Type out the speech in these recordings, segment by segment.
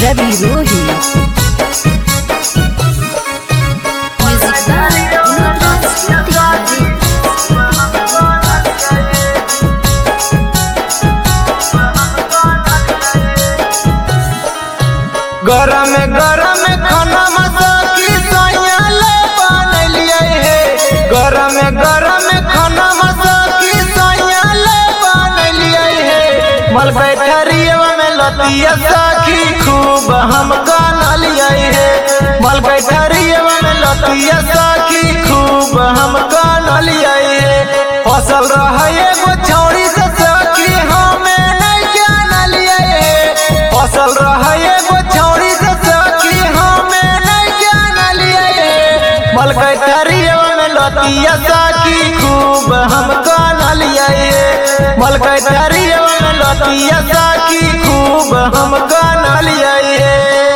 Ravi Rohi. Music by Indraj Tihari. गरम गरम खाना मसाकी सैयाले बनलिए हे। गरम गरम खाना मसाकी सैयाले बनलिए हे। मल बैठरिया में लतिया साखी खूब हम कानलिए हे। मल बैठरिया में लतिया साखी खूब हम कानलिए हे। फसल रहे एगो छौड़ी से साखी हमें नहीं जानलिए हे। फसल रहे एगो छौड़ी से साखी हमें नहीं जानलिए हे। मल बैठरिया में लतिया साखी खूब हम कानलिए हे। मल बैठरिया में लतिया साखी खूब हम कानलिए हे।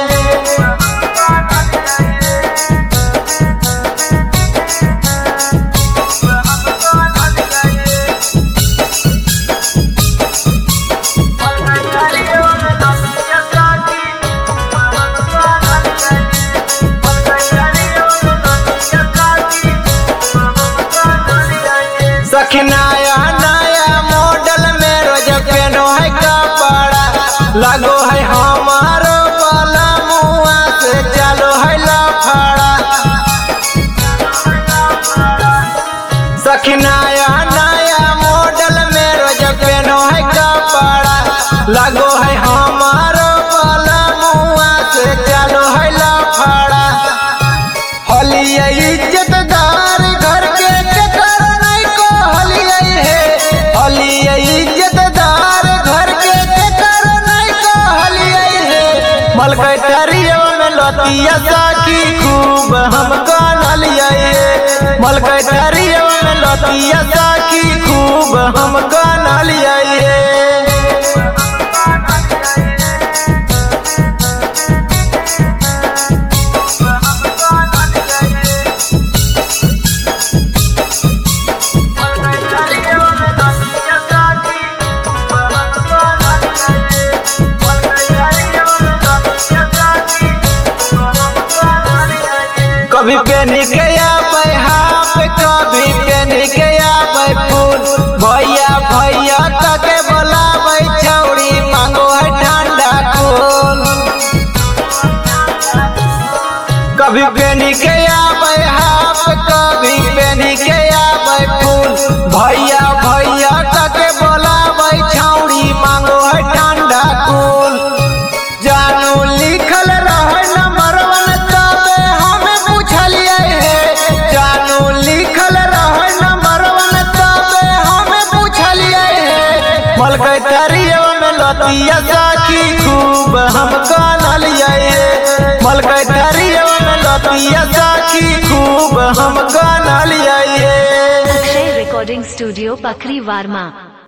सखी नया नया मॉडल में रोज पेनो है कपड़ा। लगो है हमारो वाला मुआ से चलो है लफड़ा। सखी नया नया मॉडल में रोज पेनो है कपड़ा। लगो है हमारो वाला मुआ से चलो है लफड़ा। हलिया इज्जतदार घर के केकर नहीं को हलिया है। हलिया इज्जतदार घर के केकर नहीं को हलिया है। मल बैठरिया में लतिया साखी खूब हम कानलिए हे। मल बैठरिया में लतिया साखी खूब हम कानलिए हे। कभी पेनी के आवे हाफ, कभी पेनी के आवे फूल। भैया भैया तके बोलावे छौड़ी मांगो है ठंडा फूल। कभी पेनी के आवे हाफ, कभी पेनी के आवे फूल। भैया भैया तके बोलावे छौड़ी मांगो है ठंडा फूल। जानू लिखल रहे नंबरवन तबे हमें पूछलिए हे। जानू लिखल रहे नंबरवन तबे हमें पूछलिए हे। मल बैठरिया में लतिया साखी खूब हम कानलिए हे। मल बैठरिया में लतिया साखी खूब हम कानलिए हे। Akshay Recording Studio, Pakri Varma.